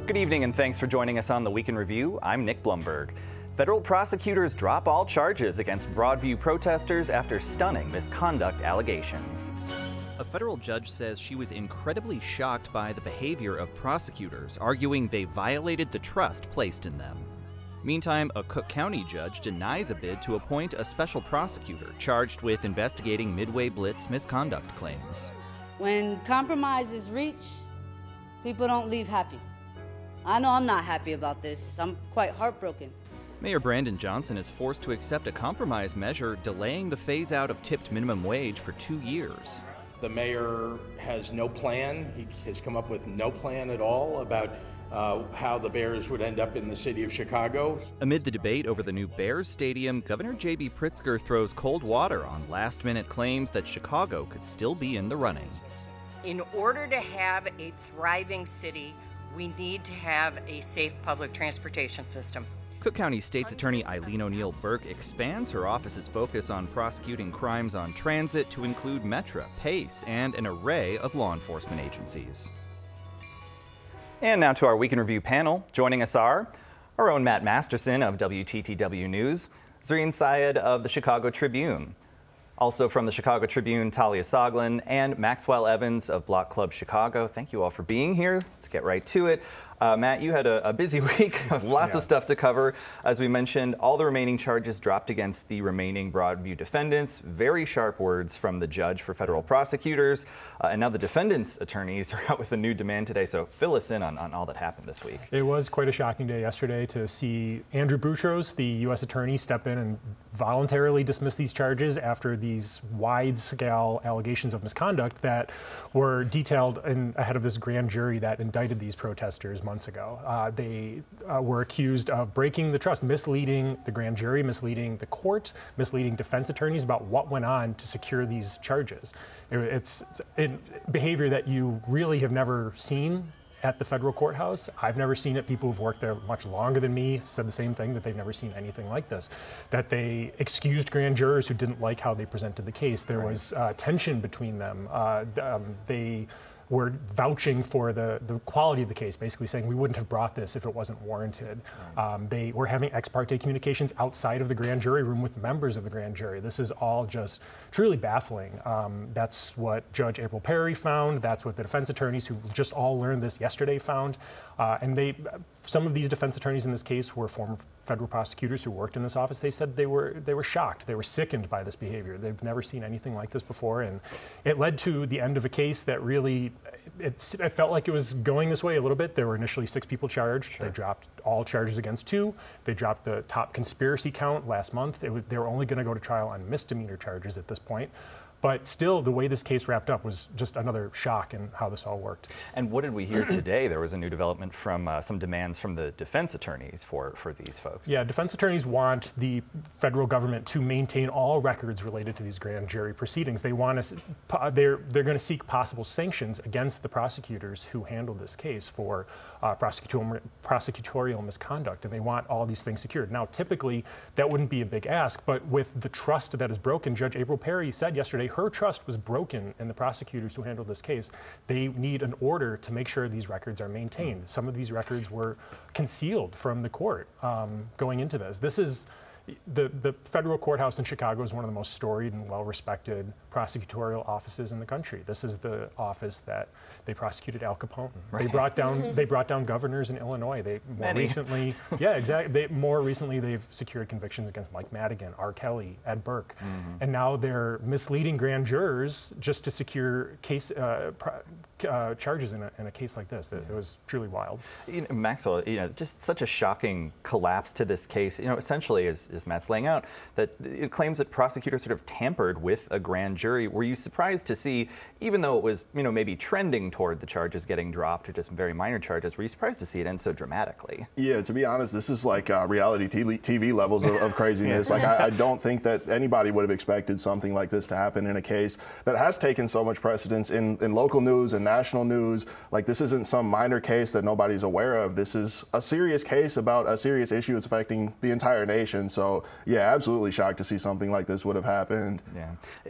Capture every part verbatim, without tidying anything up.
Good evening and thanks for joining us on the Week in Review. I'm Nick Blumberg. Federal prosecutors drop all charges against Broadview protesters after stunning misconduct allegations. A federal judge says she was incredibly shocked by the behavior of prosecutors, arguing they violated the trust placed in them. Meantime, a Cook County judge denies a bid to appoint a special prosecutor charged with investigating Midway Blitz misconduct claims. When compromise is reached, people don't leave happy. I know I'm not happy about this. I'm quite heartbroken. Mayor Brandon Johnson is forced to accept a compromise measure delaying the phase-out of tipped minimum wage for two years. The mayor has no plan. He has come up with no plan at all about uh, how the Bears would end up in the city of Chicago. Amid the debate over the new Bears stadium, Governor J B Pritzker throws cold water on last-minute claims that Chicago could still be in the running. In order to have a thriving city, we need to have a safe public transportation system. Cook County State's Attorney Eileen O'Neill Burke expands her office's focus on prosecuting crimes on transit to include Metra, PACE, and an array of law enforcement agencies. And now to our Week in Review panel. Joining us are our own Matt Masterson of W T T W News, Zareen Syed of the Chicago Tribune, also from the Chicago Tribune, Talia Soglin, and Maxwell Evans of Block Club Chicago. Thank you all for being here. Let's get right to it. Uh, Matt, you had a, a busy week, lots yeah. of stuff to cover. As we mentioned, all the remaining charges dropped against the remaining Broadview defendants. Very sharp words from the judge for federal prosecutors. Uh, and now the defendants' attorneys are out with a new demand today. So fill us in on, on all that happened this week. It was quite a shocking day yesterday to see Andrew Boutros, the U S attorney, step in and voluntarily dismiss these charges after these wide-scale allegations of misconduct that were detailed in, ahead of this grand jury that indicted these protesters months ago. Uh, they uh, were accused of breaking the trust, misleading the grand jury, misleading the court, misleading defense attorneys about what went on to secure these charges. It, it's, it's it, behavior that you really have never seen at the federal courthouse. I've never seen it. People who've worked there much longer than me said the same thing, that they've never seen anything like this. That they excused grand jurors who didn't like how they presented the case. There right. was uh, tension between them. Uh, um, they were vouching for the, the quality of the case, basically saying we wouldn't have brought this if it wasn't warranted. Right. Um, they were having ex parte communications outside of the grand jury room with members of the grand jury. This is all just truly baffling. Um, that's what Judge April Perry found. That's what the defense attorneys who just all learned this yesterday found. Uh, and they, some of these defense attorneys in this case were former federal prosecutors who worked in this office. They said they were they were shocked. They were sickened by this behavior. They've never seen anything like this before, and it led to the end of a case that really, it, it felt like it was going this way a little bit. There were initially six people charged. Sure. They dropped all charges against two. They dropped the top conspiracy count last month. It was, they were only going to go to trial on misdemeanor charges at this point. But still, the way this case wrapped up was just another shock in how this all worked. And what did we hear today? There was a new development from uh, some demands from the defense attorneys for, for these folks. Yeah, defense attorneys want the federal government to maintain all records related to these grand jury proceedings. They want us, they're, they're going to seek possible sanctions against the prosecutors who handled this case for uh, prosecutorial, prosecutorial misconduct, and they want all these things secured. Now, typically, that wouldn't be a big ask, but with the trust that is broken, Judge April Perry said yesterday her trust was broken in the prosecutors who handled this case. They need an order to make sure these records are maintained. Some of these records were concealed from the court um, going into this. This is The, the federal courthouse in Chicago is one of the most storied and well-respected prosecutorial offices in the country. This is the office that they prosecuted Al Capone. Right. They brought down they brought down governors in Illinois. They more Many. recently, yeah, exactly. They, more recently, they've secured convictions against Mike Madigan, R. Kelly, Ed Burke, mm-hmm. and now they're misleading grand jurors just to secure case uh, uh, charges in a, in a case like this. It, it was truly wild. You know, Maxwell, you know, just such a shocking collapse to this case. You know, essentially, as, as Matt's laying out, that it claims that prosecutors sort of tampered with a grand jury. Were you surprised to see, even though it was, you know, maybe trending toward the charges getting dropped or just very minor charges, were you surprised to see it end so dramatically? Yeah, to be honest, this is like uh, reality T V levels of, of craziness. yeah. Like, I, I don't think that anybody would have expected something like this to happen in a case that has taken so much precedence in, in local news and national news. Like, this isn't some minor case that nobody's aware of. This is a serious case about a serious issue that's affecting the entire nation. So, yeah, absolutely shocked to see something like this would have happened. Yeah. You know,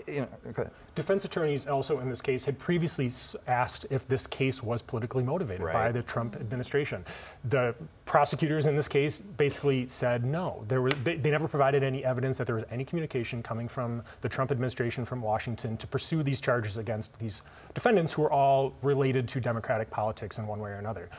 Okay. Defense attorneys also in this case had previously asked if this case was politically motivated right. by the Trump administration. The prosecutors in this case basically said no. There were, they, they never provided any evidence that there was any communication coming from the Trump administration from Washington to pursue these charges against these defendants who are all related to Democratic politics in one way or another.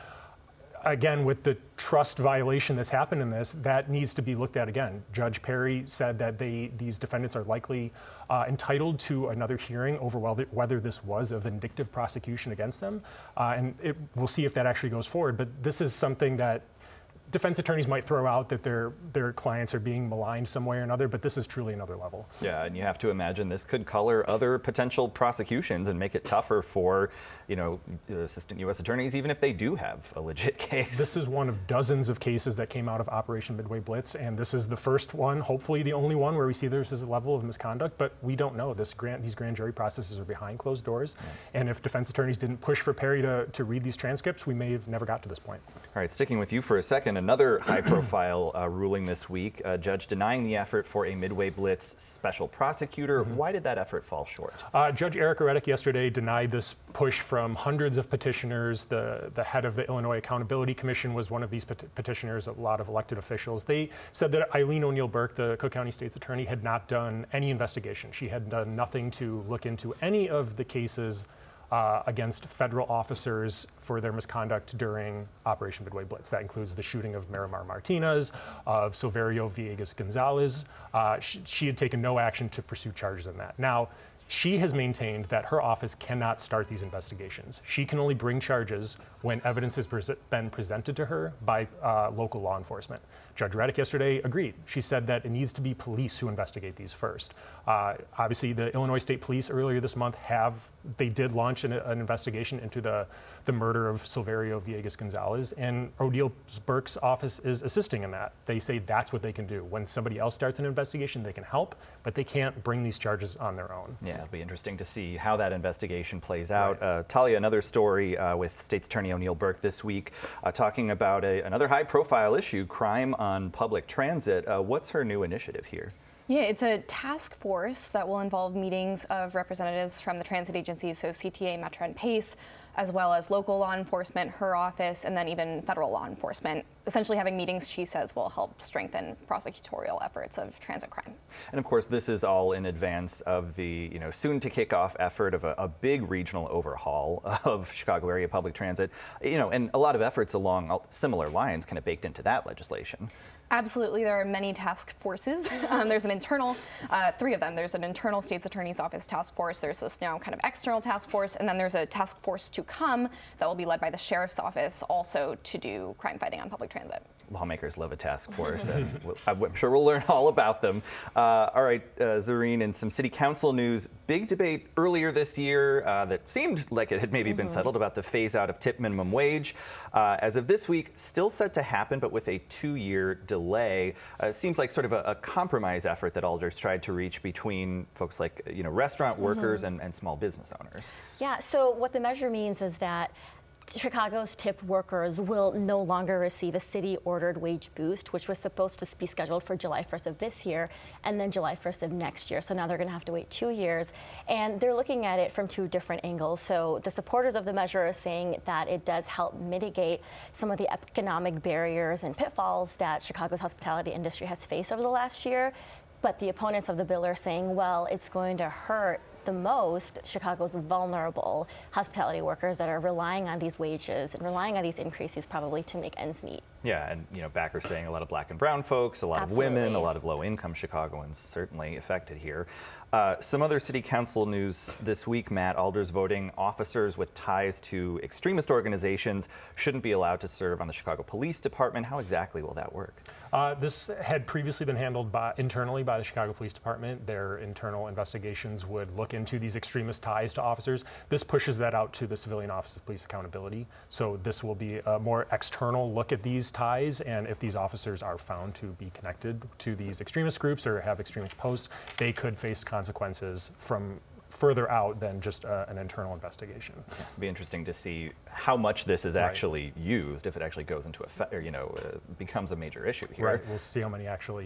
Again, with the trust violation that's happened in this, that needs to be looked at again. Judge Perry said that they, these defendants are likely uh, entitled to another hearing over whether, whether this was a vindictive prosecution against them. Uh, and it, we'll see if that actually goes forward. But this is something that defense attorneys might throw out, that their their clients are being maligned some way or another, but this is truly another level. Yeah, and you have to imagine this could color other potential prosecutions and make it tougher for, you know, assistant U S attorneys, even if they do have a legit case. This is one of dozens of cases that came out of Operation Midway Blitz, and this is the first one, hopefully the only one, where we see there's this level of misconduct, but we don't know. This grand, these grand jury processes are behind closed doors, yeah. and if defense attorneys didn't push for Perry to, to read these transcripts, we may have never got to this point. All right, sticking with you for a second, another high-profile uh, ruling this week, a judge denying the effort for a Midway Blitz special prosecutor. Mm-hmm. Why did that effort fall short? Uh, Judge Erica Reddick yesterday denied this push from hundreds of petitioners. The, the head of the Illinois Accountability Commission was one of these pet petitioners, a lot of elected officials. They said that Eileen O'Neill Burke, the Cook County State's attorney, had not done any investigation. She had done nothing to look into any of the cases Uh, against federal officers for their misconduct during Operation Midway Blitz. That includes the shooting of Miramar Martinez, of Silverio Villegas Gonzalez. Uh, she, she had taken no action to pursue charges in that. Now, she has maintained that her office cannot start these investigations. She can only bring charges when evidence has pre been presented to her by uh, local law enforcement. Judge Reddick yesterday agreed. She said that it needs to be police who investigate these first. Uh, obviously, the Illinois State Police earlier this month have, they did launch an, an investigation into the, the murder of Silverio Villegas Gonzalez, and O'Neill Burke's office is assisting in that. They say that's what they can do. When somebody else starts an investigation, they can help, but they can't bring these charges on their own. Yeah, it'll be interesting to see how that investigation plays out. Right. Uh, Talia, another story uh, with State's Attorney O'Neill Burke this week, uh, talking about a, another high-profile issue, crime on public transit. Uh, what's her new initiative here? Yeah, it's a task force that will involve meetings of representatives from the transit agencies, so C T A, Metra, and PACE, as well as local law enforcement, her office, and then even federal law enforcement. Essentially having meetings, she says, will help strengthen prosecutorial efforts of transit crime. And of course, this is all in advance of the, you know, soon to kick off effort of a, a big regional overhaul of Chicago area public transit, you know, and a lot of efforts along similar lines kind of baked into that legislation. Absolutely, there are many task forces. Um, there's an internal, uh, three of them. There's an internal state's attorney's office task force. There's this now kind of external task force, and then there's a task force to come that will be led by the sheriff's office, also to do crime fighting on public transit. Lawmakers love a task force, and I'm sure we'll learn all about them. Uh, all right, uh, Zareen, in some city council news, big debate earlier this year uh, that seemed like it had maybe mm-hmm. been settled about the phase out of tip minimum wage. Uh, as of this week, still set to happen, but with a two-year delay. Uh, it seems like sort of a, a compromise effort that Alders tried to reach between folks like, you know, restaurant workers mm-hmm. and, and small business owners. Yeah, so what the measure means is that Chicago's tip workers will no longer receive a city-ordered wage boost, which was supposed to be scheduled for July first of this year and then July first of next year. So now they're going to have to wait two years. And they're looking at it from two different angles. So the supporters of the measure are saying that it does help mitigate some of the economic barriers and pitfalls that Chicago's hospitality industry has faced over the last year. But the opponents of the bill are saying, well, it's going to hurt the most Chicago's vulnerable hospitality workers that are relying on these wages and relying on these increases probably to make ends meet. Yeah, and you know, backers saying a lot of black and brown folks, a lot Absolutely. of women, a lot of low-income Chicagoans certainly affected here. Uh, some other city council news this week, Matt. Alders voting officers with ties to extremist organizations shouldn't be allowed to serve on the Chicago Police Department. How exactly will that work? Uh, this had previously been handled by, internally by the Chicago Police Department. Their internal investigations would look into these extremist ties to officers. This pushes that out to the Civilian Office of Police Accountability. So this will be a more external look at these ties, and if these officers are found to be connected to these extremist groups or have extremist posts, they could face consequences from further out than just uh, an internal investigation. Yeah, it'd be interesting to see how much this is right. actually used, if it actually goes into effect, or, you know, uh, becomes a major issue here. Right, we'll see how many actually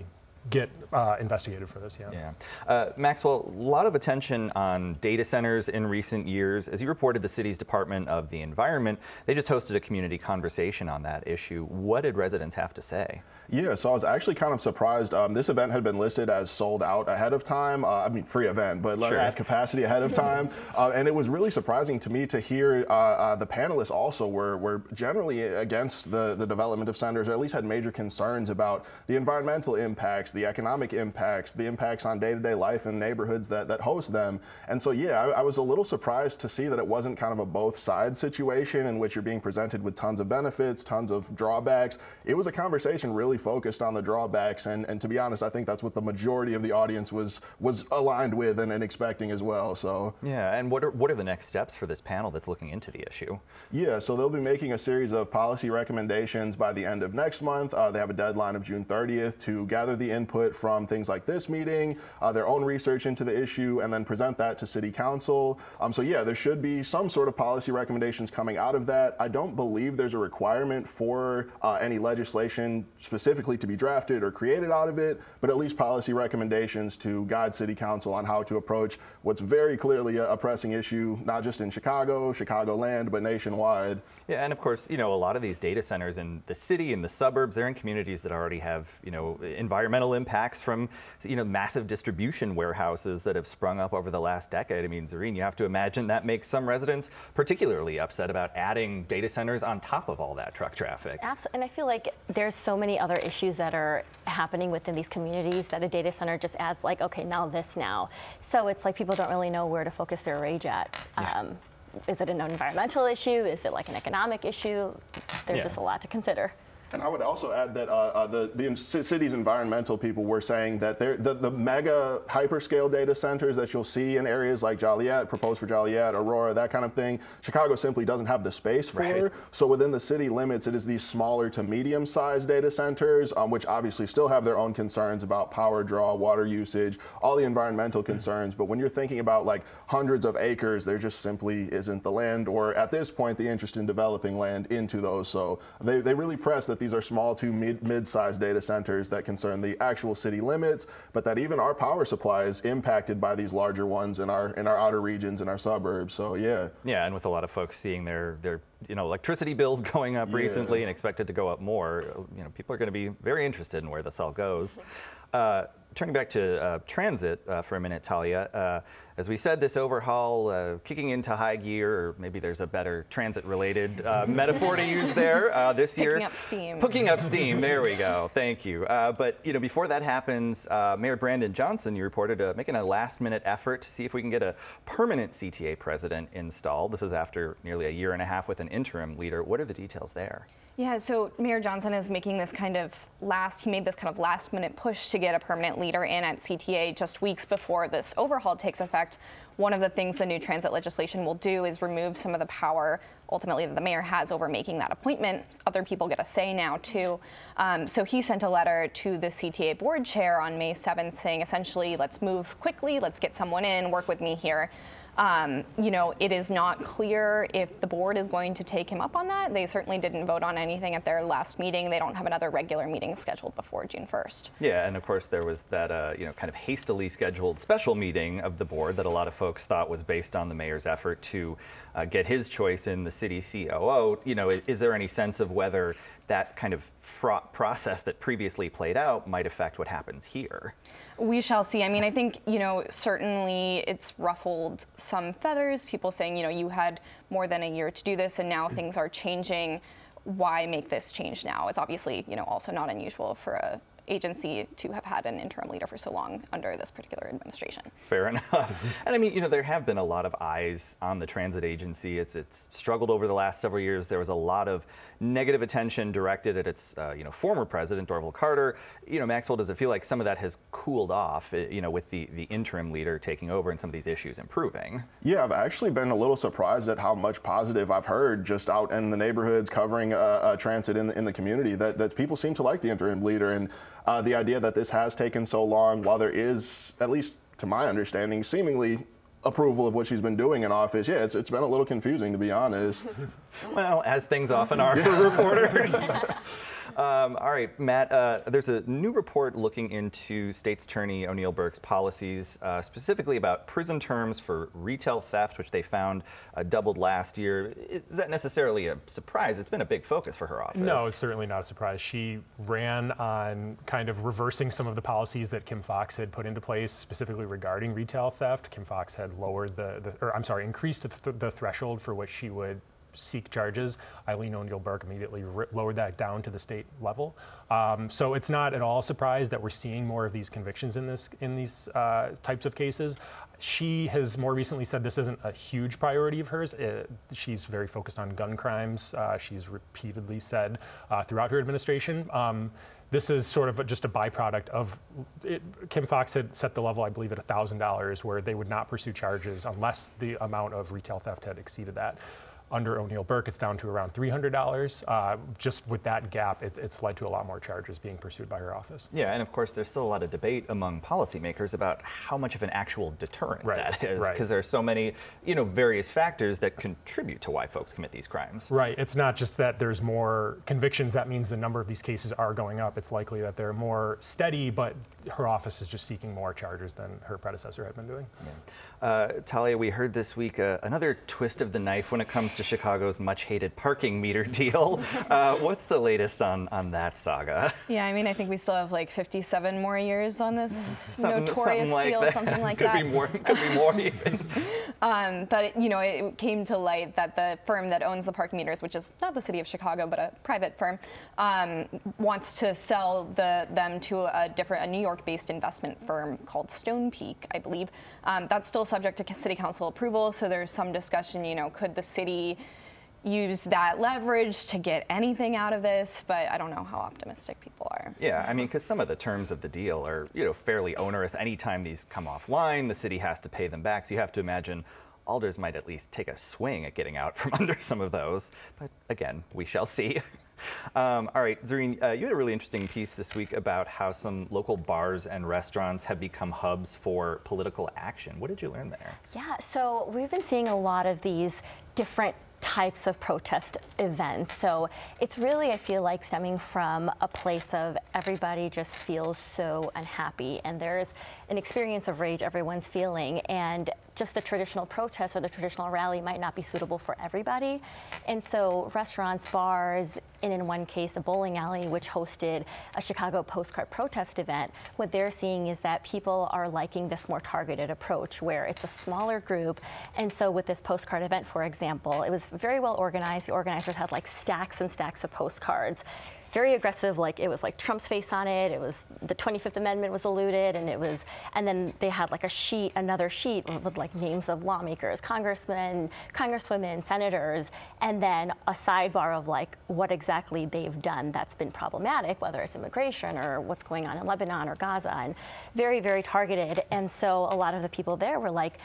get uh, investigated for this. Yeah. Yeah. Uh, Maxwell, a lot of attention on data centers in recent years. As you reported, the city's Department of the Environment, they just hosted a community conversation on that issue. What did residents have to say? Yeah, so I was actually kind of surprised. Um, this event had been listed as sold out ahead of time. Uh, I mean, free event, but sure. at capacity ahead of time. uh, and it was really surprising to me to hear uh, uh, the panelists also were, were generally against the, the development of centers, or at least had major concerns about the environmental impacts, the economic impacts, the impacts on day-to-day life in neighborhoods that, that host them. And so, yeah, I, I was a little surprised to see that it wasn't kind of a both sides situation in which you're being presented with tons of benefits, tons of drawbacks. It was a conversation really focused on the drawbacks, and, and to be honest, I think that's what the majority of the audience was was aligned with and, and expecting as well. So yeah, and what are what are the next steps for this panel that's looking into the issue? Yeah, so they'll be making a series of policy recommendations by the end of next month. Uh, they have a deadline of June thirtieth to gather the input from things like this meeting, uh, their own research into the issue, and then present that to City Council. Um, so yeah, there should be some sort of policy recommendations coming out of that. I don't believe there's a requirement for uh, any legislation specifically to be drafted or created out of it, but at least policy recommendations to guide City Council on how to approach what's very clearly a, a pressing issue, not just in Chicago, Chicagoland, but nationwide. Yeah, and of course, you know, a lot of these data centers in the city and the suburbs, they're in communities that already have, you know, environmental impacts from, you know, massive distribution warehouses that have sprung up over the last decade. I mean, Zareen, you have to imagine that makes some residents particularly upset about adding data centers on top of all that truck traffic. Absolutely, and I feel like there's so many other issues that are happening within these communities that a data center just adds like, okay, now this now. So it's like people don't really know where to focus their rage at. Yeah. Um, is it an environmental issue? Is it like an economic issue? There's Yeah. just a lot to consider. And I would also add that uh, uh, the, the city's environmental people were saying that the, the mega hyperscale data centers that you'll see in areas like Joliet, proposed for Joliet, Aurora, that kind of thing, Chicago simply doesn't have the space for. Right. So within the city limits, it is these smaller to medium-sized data centers, um, which obviously still have their own concerns about power draw, water usage, all the environmental concerns. But when you're thinking about like hundreds of acres, there just simply isn't the land, or at this point, the interest in developing land into those. So they, they really press that these are small to mid, mid-sized data centers that concern the actual city limits, but that even our power supply is impacted by these larger ones in our in our outer regions and our suburbs. So yeah. Yeah, and with a lot of folks seeing their their you know electricity bills going up Yeah. recently and expected to go up more, you know, people are going to be very interested in where this all goes. Uh, turning back to uh, transit uh, for a minute, Talia, uh, as we said, this overhaul uh, kicking into high gear, or maybe there's a better transit-related uh, metaphor to use there uh, this year. Picking up steam. Picking up steam. There we go. Thank you. Uh, but you know, before that happens, uh, Mayor Brandon Johnson, you reported uh, making a last-minute effort to see if we can get a permanent C T A president installed. This is after nearly a year and a half with an interim leader. What are the details there? Yeah, so Mayor Johnson is making this kind of last, he made this kind of last minute push to get a permanent leader in at C T A just weeks before this overhaul takes effect. One of the things the new transit legislation will do is remove some of the power ultimately that the mayor has over making that appointment. Other people get a say now too. Um, so he sent a letter to the C T A board chair on May seventh saying essentially, let's move quickly, let's get someone in, work with me here. Um, you know, it is not clear if the board is going to take him up on that. They certainly didn't vote on anything at their last meeting. They don't have another regular meeting scheduled before June first. Yeah, and of course there was that, uh, you know, kind of hastily scheduled special meeting of the board that a lot of folks thought was based on the mayor's effort to uh, get his choice in the city C O O. You know, is, is there any sense of whether that kind of fraught process that previously played out might affect what happens here? We shall see. I mean, I think, you know, certainly it's ruffled some feathers. People saying, you know, you had more than a year to do this and now things are changing. Why make this change now? It's obviously, you know, also not unusual for a agency to have had an interim leader for so long under this particular administration. Fair enough. And I mean, you know, there have been a lot of eyes on the transit agency. It's, it's struggled over the last several years. There was a lot of negative attention directed at its, uh, you know, former president, Dorval Carter. You know, Maxwell, does it feel like some of that has cooled off, you know, with the, the interim leader taking over and some of these issues improving? Yeah, I've actually been a little surprised at how much positive I've heard just out in the neighborhoods covering uh, uh, transit in the, in the community, that, that people seem to like the interim leader. And uh, the idea that this has taken so long, while there is, at least to my understanding, seemingly approval of what she's been doing in office, yeah, it's, it's been a little confusing, to be honest. Well, as things often are for reporters. Um, all right, Matt, uh, there's a new report looking into State's Attorney O'Neill Burke's policies, uh, specifically about prison terms for retail theft, which they found uh, doubled last year. Is that necessarily a surprise? It's been a big focus for her office. No, it's certainly not a surprise. She ran on kind of reversing some of the policies that Kim Foxx had put into place, specifically regarding retail theft. Kim Foxx had lowered the, the or I'm sorry, increased the, th the threshold for which she would seek charges. Eileen O'Neill Burke immediately lowered that down to the state level. Um, so it's not at all surprised that we're seeing more of these convictions in this in these uh, types of cases. She has more recently said this isn't a huge priority of hers. It, she's very focused on gun crimes. Uh, she's repeatedly said uh, throughout her administration. Um, This is sort of just a byproduct of it. Kim Foxx had set the level, I believe, at one thousand dollars, where they would not pursue charges unless the amount of retail theft had exceeded that. Under O'Neill Burke, it's down to around three hundred dollars. Uh, just with that gap, it's, it's led to a lot more charges being pursued by her office. Yeah, and of course, there's still a lot of debate among policymakers about how much of an actual deterrent right, that is, because right. there are so many, you know, various factors that contribute to why folks commit these crimes. Right. It's not just that there's more convictions. That means the number of these cases are going up. It's likely that they're more steady, but her office is just seeking more charges than her predecessor had been doing. Yeah. Uh, Talia, we heard this week uh, another twist of the knife when it comes to Chicago's much-hated parking meter deal. Uh, what's the latest on, on that saga? Yeah, I mean, I think we still have like fifty-seven more years on this something, notorious something like deal, that. something like could that. Be more, could be more even. Um, but, it, you know, it came to light that the firm that owns the parking meters, which is not the city of Chicago, but a private firm, um, wants to sell the, them to a different, a New York-based investment firm called Stone Peak, I believe. Um, that's still subject to city council approval, so there's some discussion, you know, could the city use that leverage to get anything out of this, but I don't know how optimistic people are. Yeah, I mean, because some of the terms of the deal are, you know, fairly onerous. Anytime these come offline, the city has to pay them back. So you have to imagine Alders might at least take a swing at getting out from under some of those. But again, we shall see. Um, all right, Zareen, uh, you had a really interesting piece this week about how some local bars and restaurants have become hubs for political action. What did you learn there? Yeah, so we've been seeing a lot of these different types of protest events. So it's really, I feel like, stemming from a place of everybody just feels so unhappy, and there's an experience of rage everyone's feeling, and just the traditional protest or the traditional rally might not be suitable for everybody. And so restaurants, bars, and in one case, a bowling alley, which hosted a Chicago postcard protest event, what they're seeing is that people are liking this more targeted approach where it's a smaller group. And so with this postcard event, for example, it was very well organized. The organizers had like stacks and stacks of postcards. Very aggressive, like it was like Trump's face on it. It was the twenty-fifth Amendment was eluded, and it was, and then they had like a sheet, another sheet with like names of lawmakers, congressmen, congresswomen, senators, and then a sidebar of like what exactly they've done that's been problematic, whether it's immigration or what's going on in Lebanon or Gaza, and very, very targeted. And so a lot of the people there were like,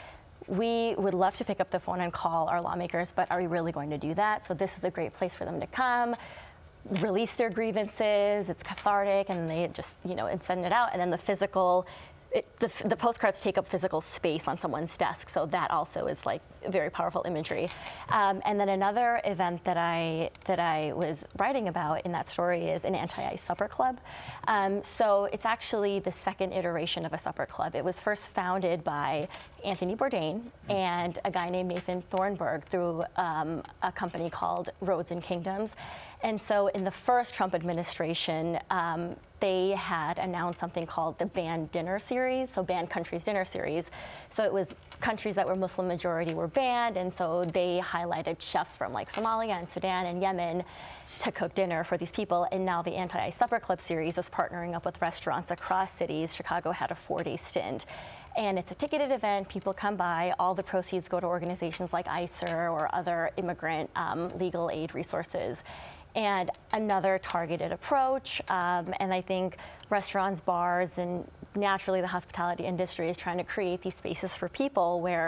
we would love to pick up the phone and call our lawmakers, but are we really going to do that? So this is a great place for them to come, release their grievances. It's cathartic, and they just, you know, and send it out. And then the physical, it, the, the postcards take up physical space on someone's desk, so that also is like very powerful imagery. Um, and then another event that I that I was writing about in that story is an anti-ICE supper club. Um, so it's actually the second iteration of a supper club. It was first founded by Anthony Bourdain and a guy named Nathan Thornburg through um, a company called Roads and Kingdoms. And so in the first Trump administration, um, they had announced something called the Banned Dinner Series, so Banned Countries Dinner Series. So it was countries that were Muslim majority were banned, and so they highlighted chefs from like Somalia and Sudan and Yemen to cook dinner for these people. And now the Anti-ICE Supper Club series is partnering up with restaurants across cities. Chicago had a four-day stint. And it's a ticketed event. People come by. All the proceeds go to organizations like I C E R or other immigrant um, legal aid resources. And another targeted approach. Um, and I think restaurants, bars, and naturally the hospitality industry is trying to create these spaces for people where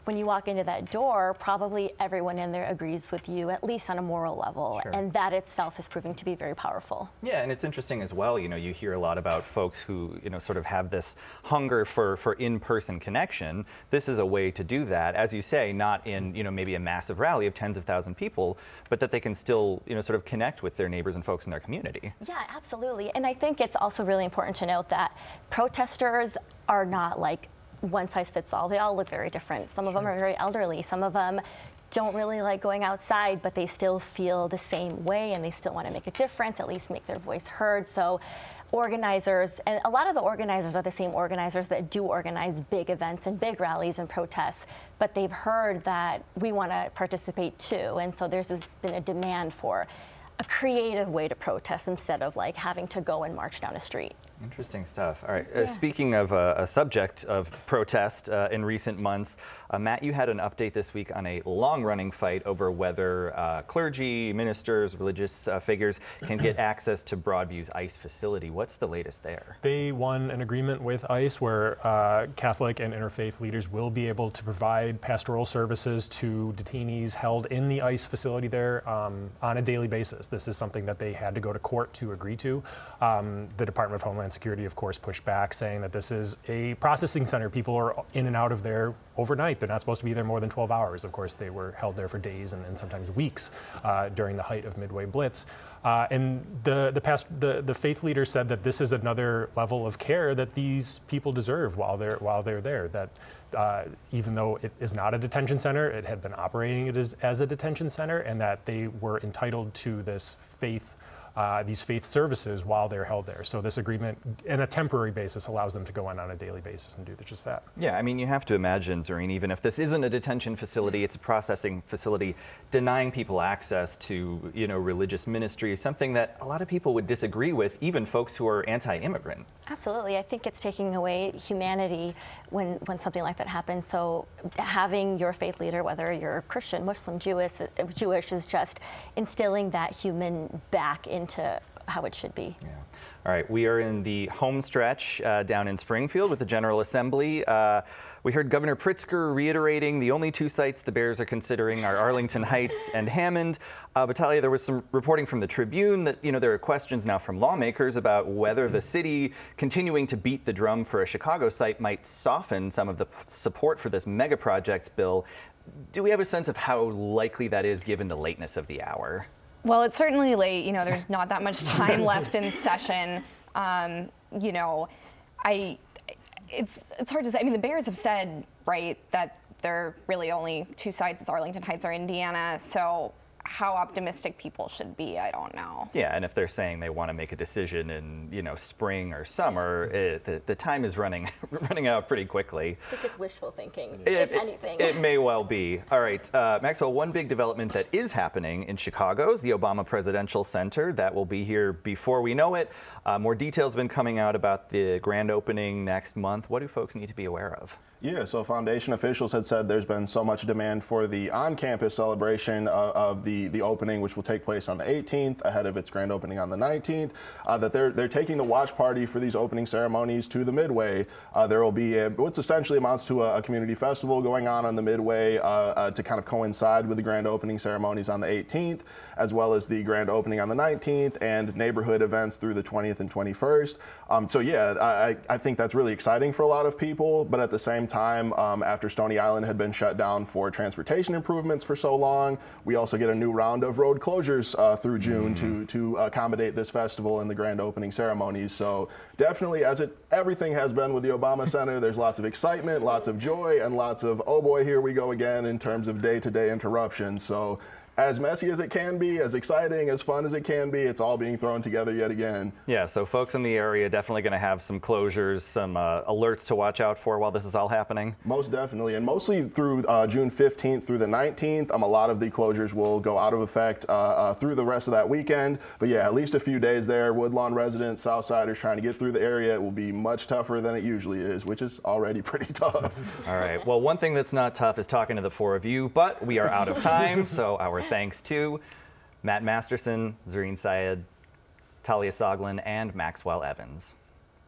when you walk into that door, probably everyone in there agrees with you, at least on a moral level. Sure. And that itself is proving to be very powerful. Yeah, and it's interesting as well, you know, you hear a lot about folks who, you know, sort of have this hunger for, for in-person connection. This is a way to do that, as you say, not in, you know, maybe a massive rally of tens of thousands of people, but that they can still, you know, sort of connect with their neighbors and folks in their community. Yeah, absolutely. And I think it's also really important to note that protesters are not like one size fits all. They all look very different. Some of them are very elderly. Some of them don't really like going outside, but they still feel the same way and they still want to make a difference, at least make their voice heard. So organizers, and a lot of the organizers are the same organizers that do organize big events and big rallies and protests, but they've heard that we want to participate too. And so there's been a demand for a creative way to protest instead of like having to go and march down a street. Interesting stuff. All right. Yeah. Uh, speaking of uh, a subject of protest uh, in recent months, uh, Matt, you had an update this week on a long-running fight over whether uh, clergy, ministers, religious uh, figures can get access to Broadview's ICE facility. What's the latest there? They won an agreement with ICE where uh, Catholic and interfaith leaders will be able to provide pastoral services to detainees held in the ICE facility there um, on a daily basis. This is something that they had to go to court to agree to. Um, the Department of Homeland Security, of course, pushed back, saying that this is a processing center. People are in and out of there overnight. They're not supposed to be there more than twelve hours. Of course, they were held there for days and, and sometimes weeks uh, during the height of Midway Blitz. Uh, and the the, past, the the faith leader said that this is another level of care that these people deserve while they're while they're there. That uh, even though it is not a detention center, it had been operating it as, as a detention center, and that they were entitled to this faith. Uh, these faith services while they're held there. So this agreement, on a temporary basis, allows them to go in on a daily basis and do just that. Yeah, I mean, you have to imagine, Zareen, even if this isn't a detention facility, it's a processing facility, denying people access to, you know, religious ministry, something that a lot of people would disagree with, even folks who are anti-immigrant. Absolutely. I think it's taking away humanity when, when something like that happens. So having your faith leader, whether you're Christian, Muslim, Jewish, Jewish is just instilling that human back into how it should be. Yeah. All right, we are in the home stretch uh, down in Springfield with the General Assembly. Uh, we heard Governor Pritzker reiterating the only two sites the Bears are considering are Arlington Heights and Hammond. Uh, but Talia, there was some reporting from the Tribune that, you know, there are questions now from lawmakers about whether the city continuing to beat the drum for a Chicago site might soften some of the support for this mega projects bill. Do we have a sense of how likely that is given the lateness of the hour? Well, it's certainly late. You know, there's not that much time left in session. Um, you know, I, it's it's hard to say. I mean, the Bears have said, right, that they're really only two sites, Arlington Heights or Indiana. So how optimistic people should be, I don't know. Yeah, and if they're saying they want to make a decision in, you know, spring or summer, it, the, the time is running running out pretty quickly. I think it's wishful thinking, it, if anything. It, it may well be. All right, uh, Maxwell, one big development that is happening in Chicago is the Obama Presidential Center. That will be here before we know it. Uh, more details have been coming out about the grand opening next month. What do folks need to be aware of? Yeah, so Foundation officials had said there's been so much demand for the on-campus celebration of, of the, the opening, which will take place on the eighteenth, ahead of its grand opening on the nineteenth, uh, that they're, they're taking the watch party for these opening ceremonies to the Midway. Uh, there will be a, what's essentially amounts to a, a community festival going on on the Midway uh, uh, to kind of coincide with the grand opening ceremonies on the eighteenth, as well as the grand opening on the nineteenth and neighborhood events through the twentieth and twenty-first. Um, so yeah, I, I think that's really exciting for a lot of people, but at the same time, um, after Stony Island had been shut down for transportation improvements for so long, we also get a new round of road closures uh, through June mm-hmm. to, to accommodate this festival and the grand opening ceremonies. So definitely, as it everything has been with the Obama Center, there's lots of excitement, lots of joy, and lots of, oh boy, here we go again in terms of day-to-day interruptions. So as messy as it can be, as exciting, as fun as it can be, it's all being thrown together yet again. Yeah, so folks in the area definitely going to have some closures, some uh, alerts to watch out for while this is all happening. Most definitely, and mostly through uh, June fifteenth through the nineteenth. Um, a lot of the closures will go out of effect uh, uh, through the rest of that weekend. But yeah, at least a few days there. Woodlawn residents, Southsiders trying to get through the area, it will be much tougher than it usually is, which is already pretty tough. All right, well, one thing that's not tough is talking to the four of you, but we are out of time, so our thanks to Matt Masterson, Zareen Syed, Talia Soglin, and Maxwell Evans.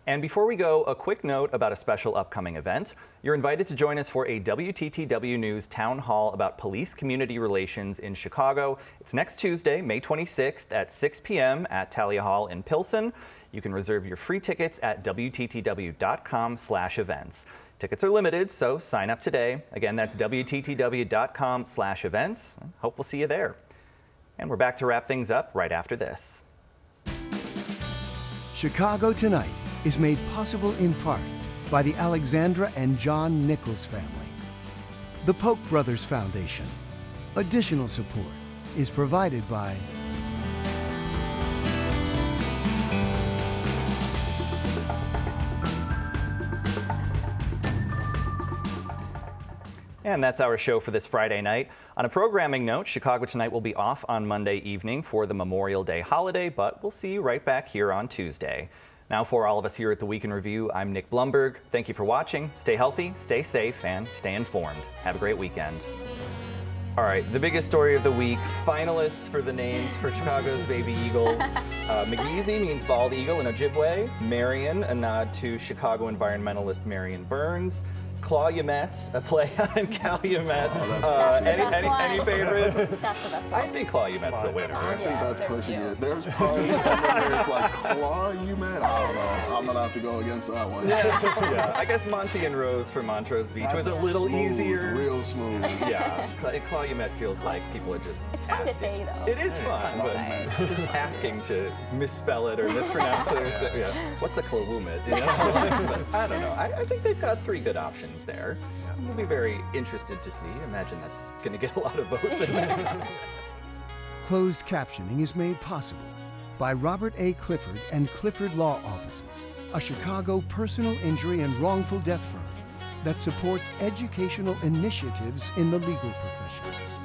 And before we go, a quick note about a special upcoming event. You're invited to join us for a W T T W News town hall about police community relations in Chicago. It's next Tuesday, May twenty-sixth at six p m at Talia Hall in Pilsen. You can reserve your free tickets at W T T W dot com slash events. Tickets are limited, so sign up today. Again, that's W T T W dot com slash events. Hope we'll see you there. And we're back to wrap things up right after this. Chicago Tonight is made possible in part by the Alexandra and John Nichols family. The Polk Brothers Foundation. Additional support is provided by And that's our show for this Friday night. On a programming note, Chicago Tonight will be off on Monday evening for the Memorial Day holiday, but we'll see you right back here on Tuesday. Now, for all of us here at the Week in Review, I'm Nick Blumberg. Thank you for watching. Stay healthy, stay safe, and stay informed. Have a great weekend. All right, the biggest story of the week, finalists for the names for Chicago's Baby Eagles. Uh, McGeezy means bald eagle in Ojibwe. Marion, a nod to Chicago environmentalist Marion Burns. Clawumet, a play on Calumet. Oh, uh, any, any, any favorites? That's the best I one. think Clawumet's the winner. I think Yeah, that's they're pushing cute. it. There's puns and then there's like Clawumet. I don't know. I'm gonna have to go against that one. Yeah, I guess Monty and Rose for Montrose Beach That's was a little smooth, easier. Real smooth. Yeah, Cla- Clawumet feels like people are just It's fun to asking. say, though. It is fun, fun to but say. just asking to misspell it or mispronounce it. Or say, yeah. What's a Clawumet? You know? But I don't know. I, I think they've got three good options there. We'll be very interested to see. Imagine that's going to get a lot of votes in there. Closed captioning is made possible by Robert A. Clifford and Clifford Law Offices, a Chicago personal injury and wrongful death firm that supports educational initiatives in the legal profession.